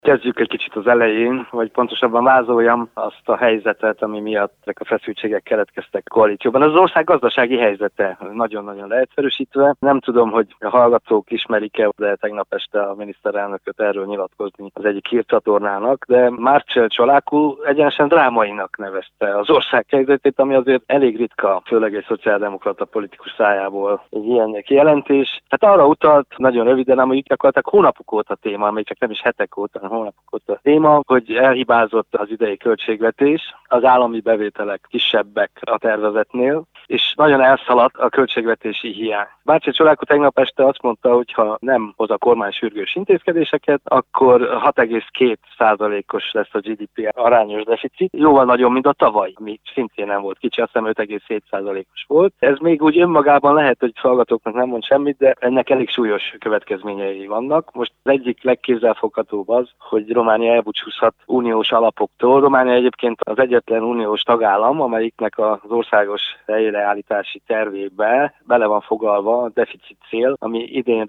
Kezdjük egy kicsit az elején, vagy pontosabban vázoljam azt a helyzetet, ami miatt ezek a feszültségek keletkeztek a koalícióban. Az ország gazdasági helyzete nagyon-nagyon leegyszerűsítve. Nem tudom, hogy a hallgatók ismerik-e, de tegnap este a miniszterelnököt erről nyilatkozni az egyik hírcsatornának, de Marcel Ciolacu egyenesen drámainak nevezte az ország helyzetét, ami azért elég ritka, főleg egy szociáldemokrata politikus szájából egy ilyen kijelentés. Tehát arra utalt, nagyon röviden, ami gyakorlatilag hónapok óta téma, még csak nem is hetek óta, hónapok óta téma, hogy elhibázott az idei költségvetés, az állami bevételek kisebbek a tervezetnél, és nagyon elszaladt a költségvetési hiány. Marcel Ciolacu tegnap este azt mondta, hogy ha nem hoz a kormány sürgős intézkedéseket, akkor 6,2%-os lesz a GDP arányos deficit, jóval nagyobb, mint a tavaly, ami szintén nem volt kicsi, azt hiszem 5,7%-os volt. Ez még úgy önmagában lehet, hogy hallgatóknak nem mond semmit, de ennek elég súlyos következményei vannak. Most az egyik legkézzelfoghatóbb az, hogy Románia elbúcsúzhat uniós alapoktól. Románia egyébként az egyetlen uniós tagállam, amelyiknek az országos helyreállítási tervébe bele van foglalva a deficit cél, ami idén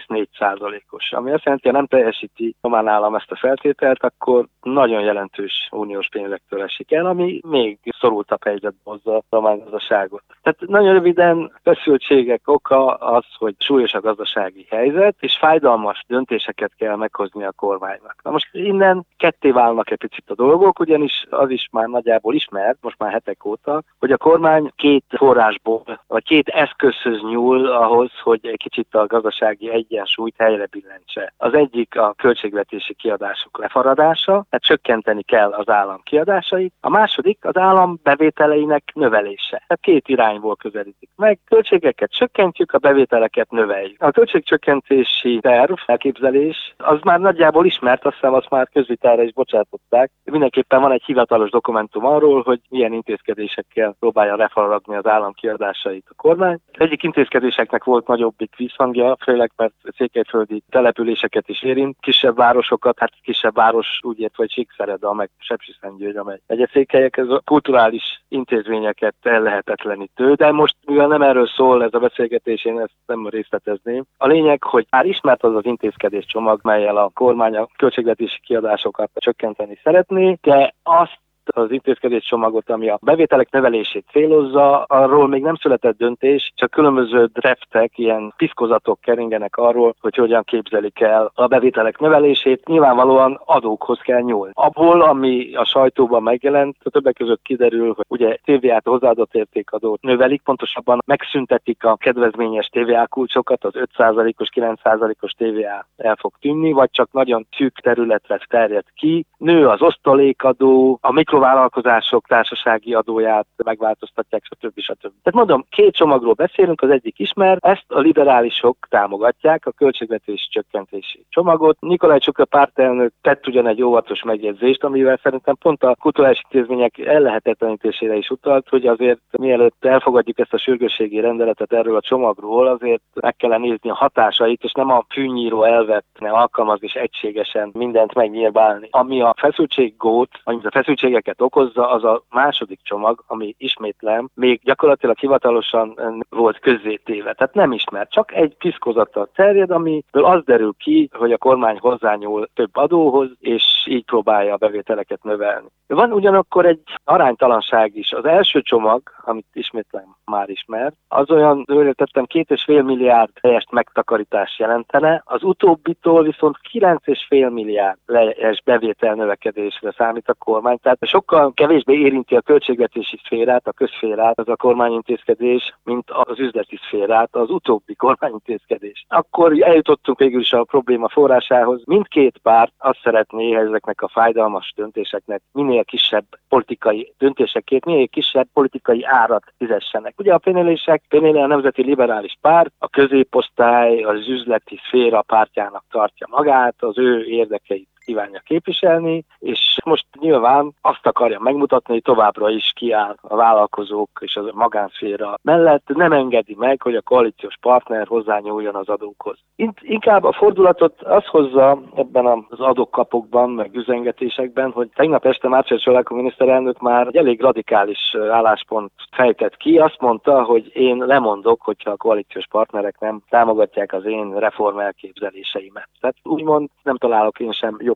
4,4%-os. Ami azt jelenti, ha nem teljesíti román állam ezt a feltételt, akkor nagyon jelentős uniós pénzektől esik el, ami még szorultabb helyzetbe hozza a román gazdaságot. Tehát nagyon röviden feszültségek oka az, hogy súlyos a gazdasági helyzet, és fájdalmas döntéseket kell meghozni a kormánynak. Na most innen ketté válnak egy picit a dolgok, ugyanis az is már nagyjából ismert, most már hetek óta, hogy a kormány két forrásból, vagy két eszközhöz nyúl ahhoz, hogy egy kicsit a gazdasági egyensúlyt helyre billentse. Az egyik a költségvetési kiadások lefaradása, tehát csökkenteni kell az állam kiadásait. A második az állam bevételeinek növelése. Tehát két irányból közelítik meg. Költségeket csökkentjük, a bevételeket növeljük. A költségcsökkentési terv, elképzelés, az már nagyjából ismert, azt hiszem azt már közvitára is bocsátották. Mindenképpen van egy hivatalos dokumentum arról, hogy milyen intézkedésekkel próbálja lefaragni az állam kiadásait a kormány. Egyik intézkedéseknek volt nagyobbik vízhangja, főleg mert székelyföldi településeket is érint, kisebb városokat, hát kisebb város úgy ért, vagy Csíkszereda, meg Sepsiszentgyörgy, amely megyeszékhelyek, ez a kulturális intézményeket ellehetetlenítő, de most mivel nem erről szól ez a beszélgetés, én ezt nem részletezném. A lényeg, hogy már ismert az az intézkedéscsomag, mellyel a kormány a költségvetési kiadásokat csökkenteni szeretné, de azt az intézkedéscsomagot, ami a bevételek növelését célozza, arról még nem született döntés, csak különböző draftek, ilyen piszkozatok keringenek arról, hogy hogyan képzelik el a bevételek növelését. Nyilvánvalóan adókhoz kell nyúlni. Abból, ami a sajtóban megjelent, a többek között kiderül, hogy ugye TVA-t, hozzáadott értékadót növelik, pontosabban megszüntetik a kedvezményes TVA kulcsokat, az 5%-os, 9%-os TVA el fog tűnni, vagy csak nagyon szűk területre terjed ki. Nő az osztalékadó, a mikrovállalkozások társasági adóját megváltoztatják, stb. Tehát mondom, két csomagról beszélünk, az egyik ismer, ezt a liberálisok támogatják, a költségvetési csökkentési csomagot. Nikolaj Csuka pártelnök tett ugyan egy óvatos megjegyzést, amivel szerintem pont a kulturális intézmények ellehetetlenítésére is utalt, hogy azért mielőtt elfogadjuk ezt a sürgősségi rendeletet erről a csomagról, azért meg kellene nézni a hatásait, és nem a fűnyíró elvet alkalmazni és egységesen mindent megnyírbálni. Ami a feszültséggót, amit a feszültségeket okozza, az a második csomag, ami ismétlem, még gyakorlatilag hivatalosan volt közzétéve. Tehát nem ismert, csak egy piszkozattal terjed, amiből az derül ki, hogy a kormány hozzányúl több adóhoz, és így próbálja a bevételeket növelni. Van ugyanakkor egy aránytalanság is. Az első csomag, amit ismétlem már ismert, az olyan, tettem 2,5 milliárd helyes megtakarítást jelentene, az utóbbitól viszont 9,5 milliárd helyes bevétel növekedésre számít a kormány. Tehát sokkal kevésbé érinti a költségvetési szférát, a közszférát, az a kormányintézkedés, mint az üzleti szférát, az utóbbi kormányintézkedés. Akkor eljutottunk végül is a probléma forrásához. Mindkét párt azt szeretné, hogy ezeknek a fájdalmas döntéseknek minél kisebb politikai döntésekért, minél kisebb politikai árat fizessenek. Ugye a PNL a Nemzeti Liberális Párt, a középosztály, az üzleti szféra pártjának tartja magát, az ő érdekeit kívánja képviselni, és most nyilván azt akarja megmutatni, hogy továbbra is kiáll a vállalkozók és a magánszféra mellett, nem engedi meg, hogy a koalíciós partner hozzányúljon az adókhoz. Inkább a fordulatot az hozza ebben az adókapokban, meg üzengetésekben, hogy tegnap este Marcel Ciolacu miniszterelnök már egy elég radikális álláspont fejtett ki. Azt mondta, hogy én lemondok, hogyha a koalíciós partnerek nem támogatják az én reform elképzeléseimet. Tehát úgymond nem találok én sem jobb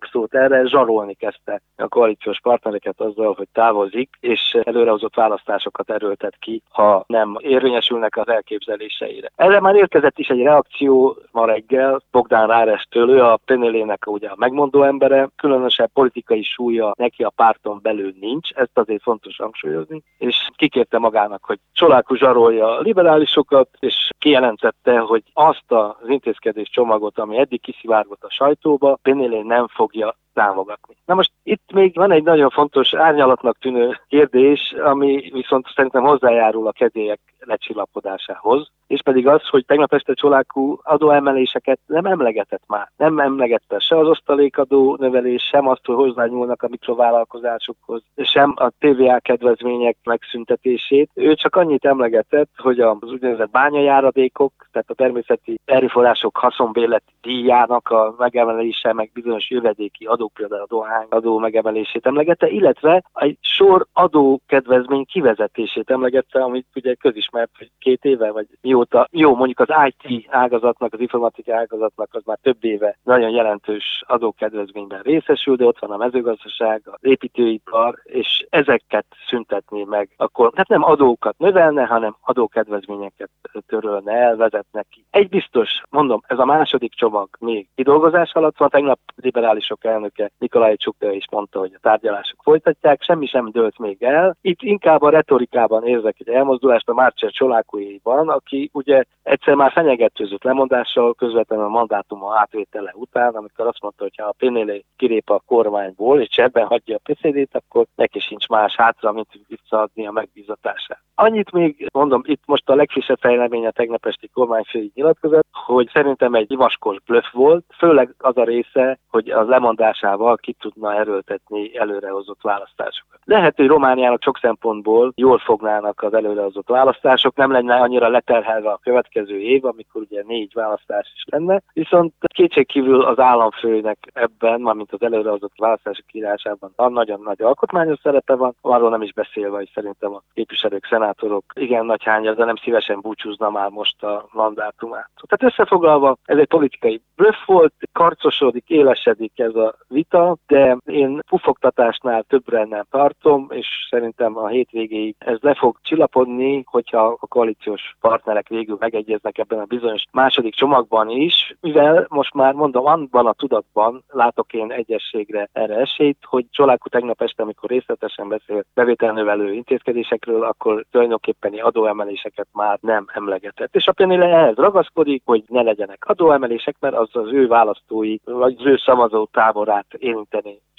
szót erre, zsarolni kezdte a koalíciós partnereket azzal, hogy távozik, és előrehozott választásokat erőltet ki, ha nem érvényesülnek az elképzeléseire. Erre már érkezett is egy reakció ma reggel Bogdán Rárestől, ő a PNL-nek ugye a megmondó embere, különösebb politikai súlya neki a párton belül nincs, ezt azért fontos hangsúlyozni, és kikérte magának, hogy Csolákú zsarolja a liberálisokat, és kijelentette, hogy azt az intézkedés csomagot, ami eddig kiszivárgott a sajtóba, PNL nem fogja támogatni. Na most itt még van egy nagyon fontos árnyalatnak tűnő kérdés, ami viszont szerintem hozzájárul a kedélyek lecsillapodásához, és pedig az, hogy tegnap este Csolákú adóemeléseket nem emlegetett már. Nem emlegette se az osztalékadó növelés, sem azt, hogy hozzányúlnak a mikrovállalkozásokhoz, sem a TVA kedvezmények megszüntetését. Ő csak annyit emlegetett, hogy az úgynevezett bányajáradékok, tehát a természeti erőforrások haszonbérleti díjának a megemelése, meg bizonyos jövedéki adók, például a dohány adó megemelését emlegette, illetve egy sor adókedvezmény kivezetését emlegette, amit ugye közismert, hogy 2 éve, vagy mióta, jó, mondjuk az IT ágazatnak, az informatikai ágazatnak az már több éve nagyon jelentős adókedvezményben részesül, de ott van a mezőgazdaság, az építőipar, és ezeket szüntetné meg, akkor hát nem adókat növelne, hanem adókedvezményeket törölne el, vezetne ki. Egy biztos, mondom, ez a második csomag még kidolgozás alatt van, tegnap liberálisok elnöke Nikolaj Csukde is mondta, hogy a tárgyalások folytatják, semmi sem dőlt még el. Itt inkább a retorikában érzek egy elmozdulást a Márcser Csolákújéban, aki ugye egyszer már fenyegetőzött lemondással közvetlenül a mandátuma átvétele után, amikor azt mondta, hogy ha a PNL kilép a kormányból, és ebben hagyja a PCD-t, akkor neki sincs más hátra, mint visszaadni a megbízatását. Annyit még mondom, itt most a legfrissebb fejlemény a tegnap esti kormányfői nyilatkozat, hogy szerintem egy vaskos blöff volt, főleg az a része, hogy az lemondásával ki tudna erőltetni előrehozott választásokat. Lehet, hogy Romániának sok szempontból jól fognának az előrehozott választások, nem lenne annyira leterhelve a következő év, amikor ugye 4 választás is lenne, viszont kétségkívül az államfőnek ebben, mármint az előrehozott választások írásában nagyon nagy alkotmányos szerepe van, arról nem is beszélve, hogy szerintem a képviselők, szenátorok igen nagy hányra, de nem szívesen búcsúzna már most a mandátumát. Tehát összefoglalva, ez egy politikai blöff volt, karcosodik, élesedik ez a vita, de én pufogtatásnál többre nem tartom, és szerintem a hétvégéig ez le fog csillapodni, hogyha a koalíciós partnerek végül megegyeznek ebben a bizonyos második csomagban is, mivel most már mondom, abban a tudatban látok én egyességre erre esélyt, hogy Csolákú tegnap este, amikor részletesen beszélt bevételnövelő intézkedésekről, akkor tulajdonképpeni adóemeléseket már nem emlegetett. És a PNL ehhez ragaszkodik, hogy ne legyenek adóemelések, mert az az ő választói, vagy az ő szavazó táborát érinteni.